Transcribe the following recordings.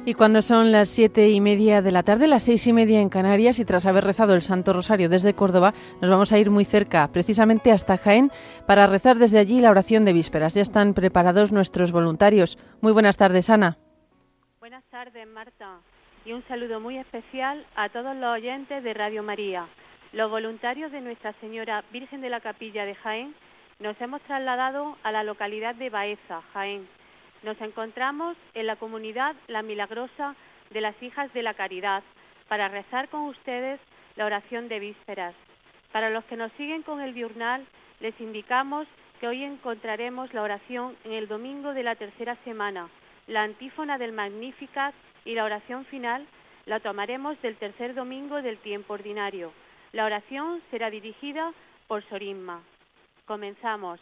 Y cuando son las 7:30 de la tarde, las 6:30 en Canarias, y tras haber rezado el Santo Rosario desde Córdoba, nos vamos a ir muy cerca, precisamente hasta Jaén, para rezar desde allí la oración de vísperas. Ya están preparados nuestros voluntarios. Muy buenas tardes, Ana. Buenas tardes, Marta. Y un saludo muy especial a todos los oyentes de Radio María. Los voluntarios de Nuestra Señora Virgen de la Capilla de Jaén nos hemos trasladado a la localidad de Baeza, Jaén. Nos encontramos en la comunidad La Milagrosa de las Hijas de la Caridad para rezar con ustedes la oración de vísperas. Para los que nos siguen con el diurnal, les indicamos que hoy encontraremos la oración en el domingo de la tercera semana. La antífona del Magnificat y la oración final la tomaremos del tercer domingo del tiempo ordinario. La oración será dirigida por Sor Inma. Comenzamos.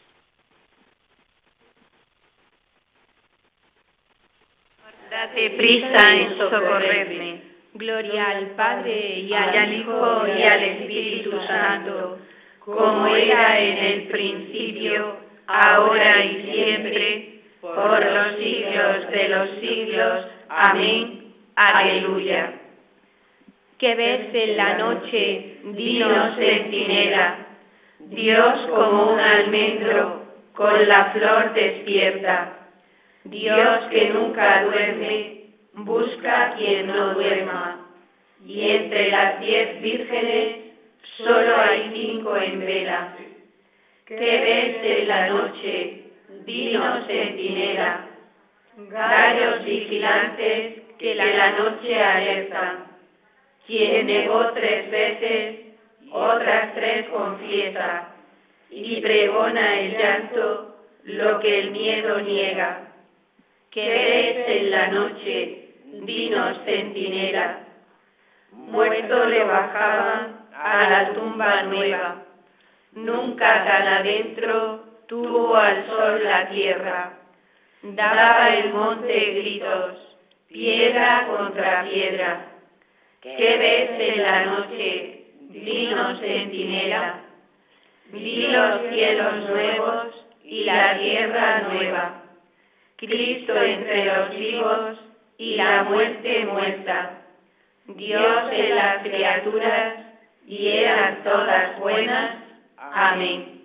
Date prisa en socorrerme. Gloria al Padre, y al Hijo, y al Espíritu Santo, como era en el principio, ahora y siempre, por los siglos de los siglos. Amén. Aleluya. Que ves en la noche, dinos centinela, Dios como un almendro, con la flor despierta. Dios que nunca duerme, busca a quien no duerma. Y entre las 10 vírgenes, solo hay 5 en vela. ¿Qué ves en la noche? Dinos centinela. Gallos vigilantes que la noche alertan. Quien negó 3 veces, otras 3 confiesa. Y pregona el llanto, lo que el miedo niega. ¿Qué ves en la noche? Dinos centinela. Muertos le bajaban a la tumba nueva. Nunca tan adentro tuvo al sol la tierra. Daba el monte gritos, piedra contra piedra. ¿Qué ves en la noche? Dinos centinela. Vi los cielos nuevos y la tierra nueva. Cristo entre los vivos y la muerte muerta. Dios en las criaturas y eran todas buenas. Amén.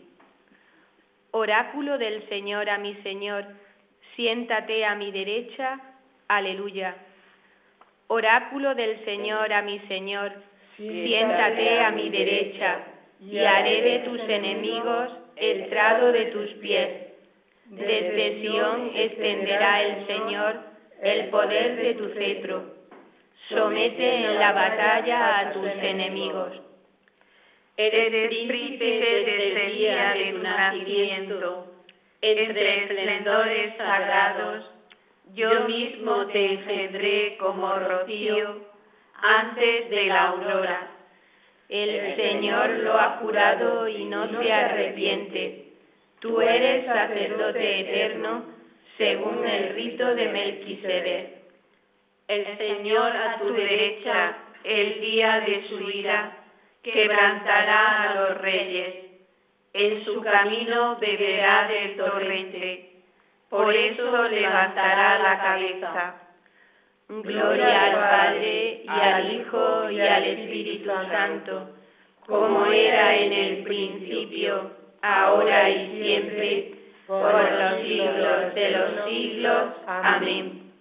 Oráculo del Señor a mi Señor, siéntate a mi derecha. Aleluya. Oráculo del Señor a mi Señor, siéntate a mi derecha, y haré de tus enemigos estrado de tus pies. Desde Sión extenderá el Señor el poder de tu cetro. Somete en la batalla a tus enemigos. Eres príncipe desde el día de tu nacimiento. Entre esplendores sagrados, yo mismo te engendré como rocío antes de la aurora. El Señor lo ha jurado y no se arrepiente. Tú eres sacerdote eterno, según el rito de Melquisedec. El Señor a tu derecha, el día de su ira, quebrantará a los reyes. En su camino beberá del torrente, por eso levantará la cabeza. Gloria al Padre, y al Hijo, y al Espíritu Santo, como era en el principio, ahora y siempre, por los siglos de los siglos. Amén.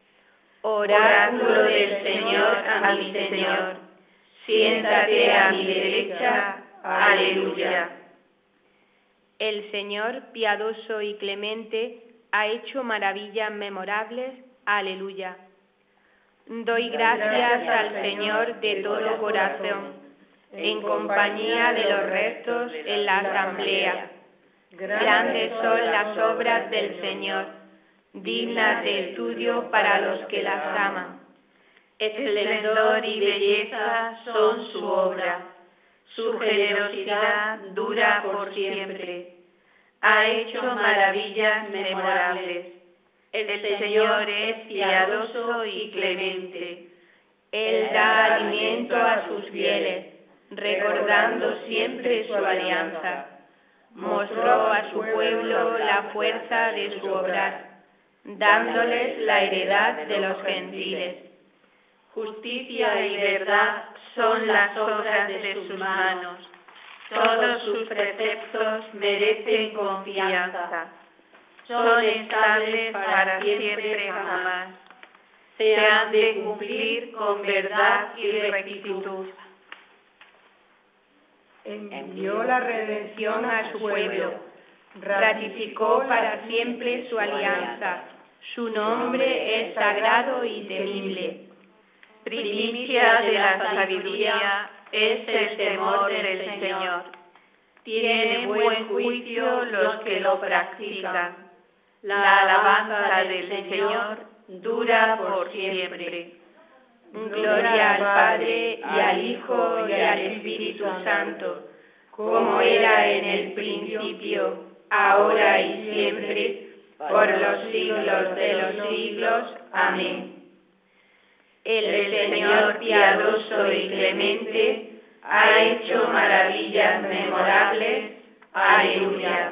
Oráculo del Señor a mi Señor, siéntate a mi derecha. Aleluya. El Señor, piadoso y clemente, ha hecho maravillas memorables. Aleluya. Doy gracias al Señor de todo corazón, en compañía de los restos en la asamblea. Grandes son las obras del Señor, dignas de estudio para los que las aman. Esplendor y belleza son su obra, su generosidad dura por siempre. Ha hecho maravillas memorables. El Señor es piadoso y clemente. Él da alimento a sus fieles, recordando siempre su alianza. Mostró a su pueblo la fuerza de su obrar. dándoles la heredad de los gentiles. Justicia y verdad son las obras de sus manos. Todos sus preceptos merecen confianza. Son estables para siempre jamás. Se han de cumplir con verdad y rectitud. Envió la redención A su pueblo, ratificó para siempre su alianza. Su nombre es sagrado y temible. Primicia de la sabiduría es el temor del Señor. Tiene buen juicio los que lo practican. La alabanza del Señor dura por siempre. Gloria al Padre, y al Hijo, y al Espíritu Santo, como era en el principio, ahora y siempre, por los siglos de los siglos. Amén. El Señor piadoso y clemente ha hecho maravillas memorables. Aleluya.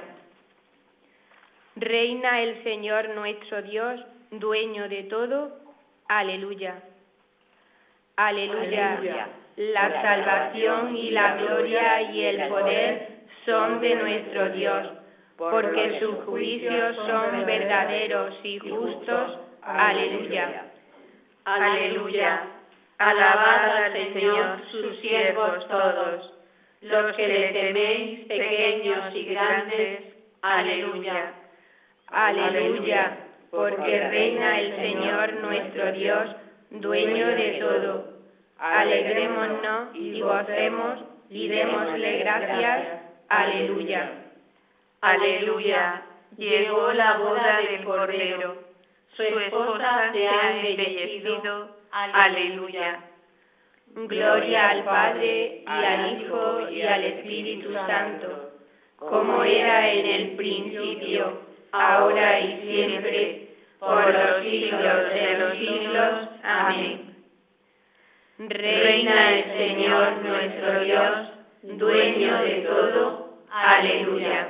Reina el Señor nuestro Dios, dueño de todo. Aleluya. Aleluya. Aleluya. La salvación y la gloria y el poder son de nuestro Dios, porque sus juicios son verdaderos y justos. Aleluya. Aleluya. Alabad al Señor sus siervos todos, los que le teméis, pequeños y grandes. Aleluya. Aleluya, porque reina el Señor nuestro Dios, dueño de todo. Alegrémonos y gocemos y démosle gracias. Aleluya. Aleluya. Llegó la boda del Cordero. Su esposa se ha embellecido. Aleluya. Gloria al Padre, y al Hijo, y al Espíritu Santo, como era en el principio, ahora y siempre, por los siglos de los siglos. Amén. Reina el Señor nuestro Dios, dueño de todo. Aleluya.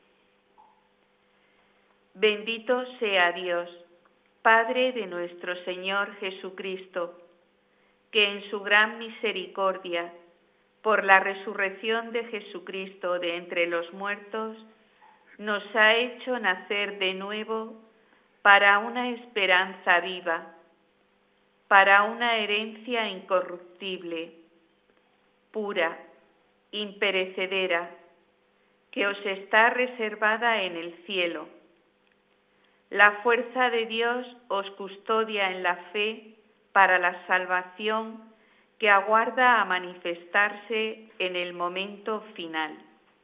Bendito sea Dios, Padre de nuestro Señor Jesucristo, que en su gran misericordia, por la resurrección de Jesucristo de entre los muertos, nos ha hecho nacer de nuevo para una esperanza viva, para una herencia incorruptible, pura, imperecedera, que os está reservada en el cielo. La fuerza de Dios os custodia en la fe para la salvación que aguarda a manifestarse en el momento final.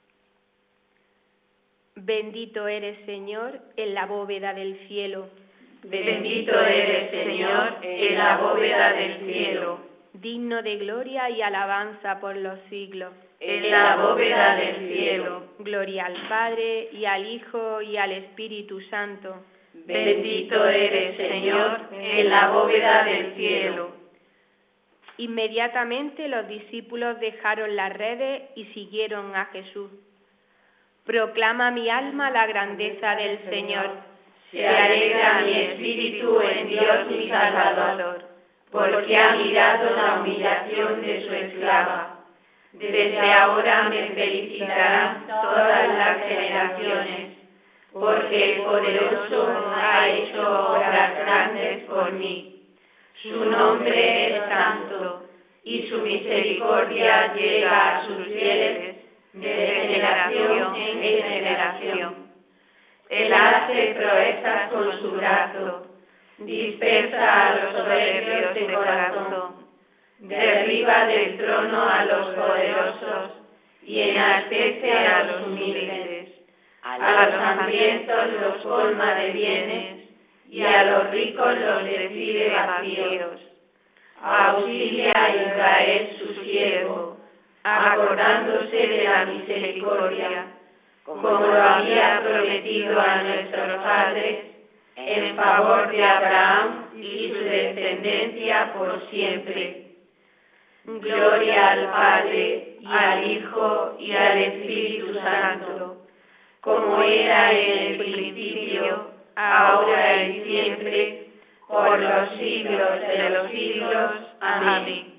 Bendito eres, Señor, en la bóveda del cielo. Bendito eres, Señor, en la bóveda del cielo. Digno de gloria y alabanza por los siglos. En la bóveda del cielo. Gloria al Padre, y al Hijo, y al Espíritu Santo. Bendito eres, Señor, en la bóveda del cielo. Inmediatamente los discípulos dejaron las redes y siguieron a Jesús. Proclama mi alma la grandeza del Señor. Se alegra mi espíritu en Dios mi Salvador, porque ha mirado la humillación de su esclava. Desde ahora me felicitarán todas las generaciones, porque el poderoso ha hecho obras grandes por mí. Su nombre es santo, y su misericordia llega a sus fieles de generación en generación. Él hace proezas con su brazo, dispersa a los soberbios de corazón, derriba del trono a los poderosos y enaltece a los humildes. A los hambrientos los colma de bienes y a los ricos los recibe vacíos. Auxilia a Israel su siervo, acordándose de la misericordia, como lo había prometido a nuestros padres, en favor de Abraham y su descendencia por siempre. Gloria al Padre, y al Hijo, y al Espíritu Santo, como era en el principio, ahora y siempre, por los siglos de los siglos. Amén.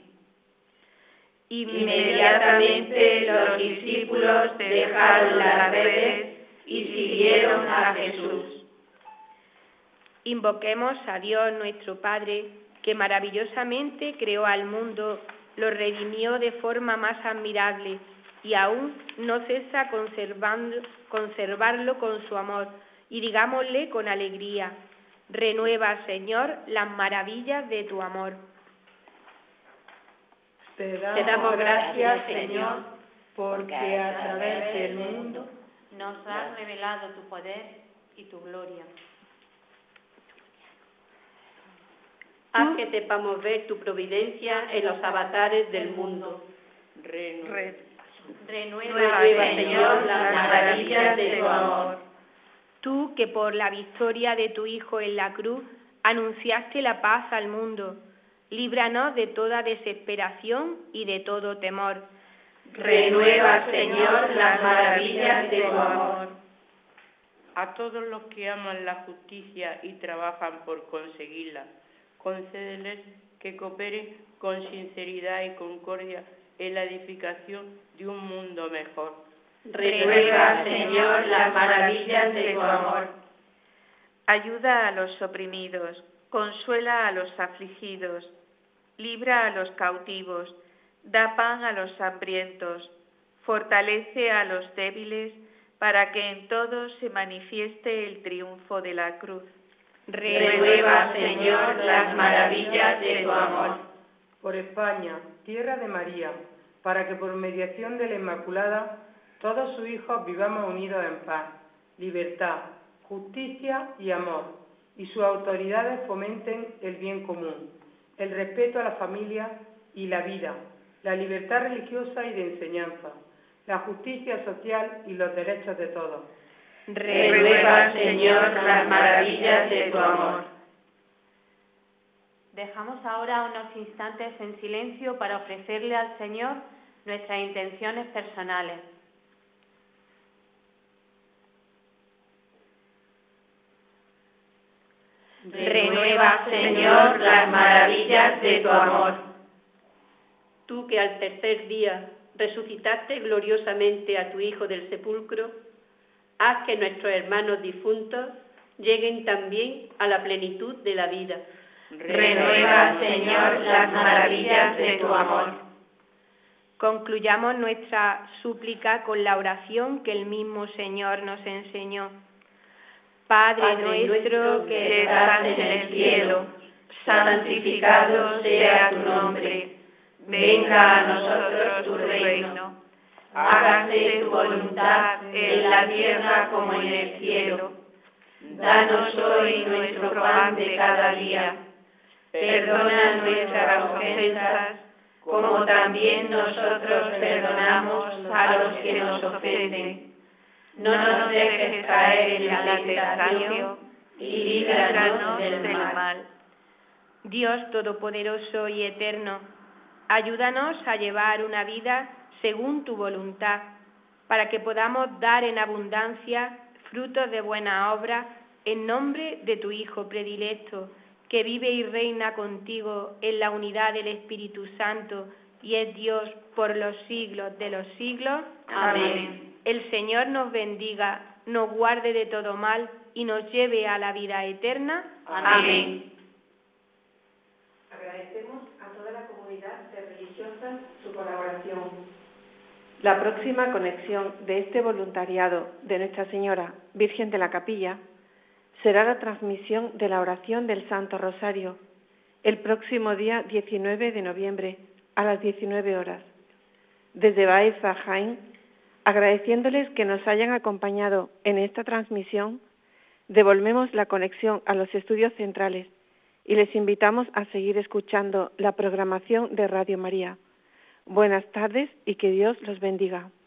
Inmediatamente los discípulos dejaron las redes y siguieron a Jesús. Invoquemos a Dios nuestro Padre, que maravillosamente creó al mundo, lo redimió de forma más admirable y aún no cesa conservarlo con su amor. Y digámosle con alegría: renueva, Señor, las maravillas de tu amor. Te damos gracias, Señor, porque a través del mundo nos has revelado tu poder y tu gloria. Haz que sepamos ver tu providencia en los avatares del mundo. Renueva, Señor, las maravillas de tu amor. Tú que por la victoria de tu Hijo en la cruz anunciaste la paz al mundo, líbranos de toda desesperación y de todo temor. Renueva, Señor, las maravillas de tu amor. A todos los que aman la justicia y trabajan por conseguirla, concédeles que cooperen con sinceridad y concordia en la edificación de un mundo mejor. Renueva, Señor, las maravillas de tu amor. Ayuda a los oprimidos, consuela a los afligidos, libra a los cautivos, da pan a los hambrientos, fortalece a los débiles, para que en todos se manifieste el triunfo de la cruz. Renueva, Señor, las maravillas de tu amor. Por España, tierra de María, para que por mediación de la Inmaculada todos sus hijos vivamos unidos en paz, libertad, justicia y amor, y sus autoridades fomenten el bien común, el respeto a la familia y la vida, la libertad religiosa y de enseñanza, la justicia social y los derechos de todos. Renueva, Señor, las maravillas de tu amor. Dejamos ahora unos instantes en silencio para ofrecerle al Señor nuestras intenciones personales. Renueva, Señor, las maravillas de tu amor. Tú que al tercer día resucitaste gloriosamente a tu Hijo del sepulcro, haz que nuestros hermanos difuntos lleguen también a la plenitud de la vida. Renueva, Señor, las maravillas de tu amor. Concluyamos nuestra súplica con la oración que el mismo Señor nos enseñó. Padre nuestro que estás en el cielo, santificado sea tu nombre. Venga a nosotros tu reino. Hágase tu voluntad en la tierra como en el cielo. Danos hoy nuestro pan de cada día. Perdona nuestras ofensas, como también nosotros perdonamos a los que nos ofenden. No nos dejes caer en la tentación y líbranos del mal. Dios Todopoderoso y Eterno, ayúdanos a llevar una vida según tu voluntad, para que podamos dar en abundancia frutos de buena obra en nombre de tu Hijo predilecto, que vive y reina contigo en la unidad del Espíritu Santo y es Dios por los siglos de los siglos. Amén. El Señor nos bendiga, nos guarde de todo mal y nos lleve a la vida eterna. Amén. Agradecemos a toda la comunidad de religiosas su colaboración. La próxima conexión de este voluntariado de Nuestra Señora Virgen de la Capilla será la transmisión de la oración del Santo Rosario el próximo día 19 de noviembre a las 19 horas. Desde Baeza, Jaén, agradeciéndoles que nos hayan acompañado en esta transmisión, devolvemos la conexión a los estudios centrales y les invitamos a seguir escuchando la programación de Radio María. Buenas tardes y que Dios los bendiga.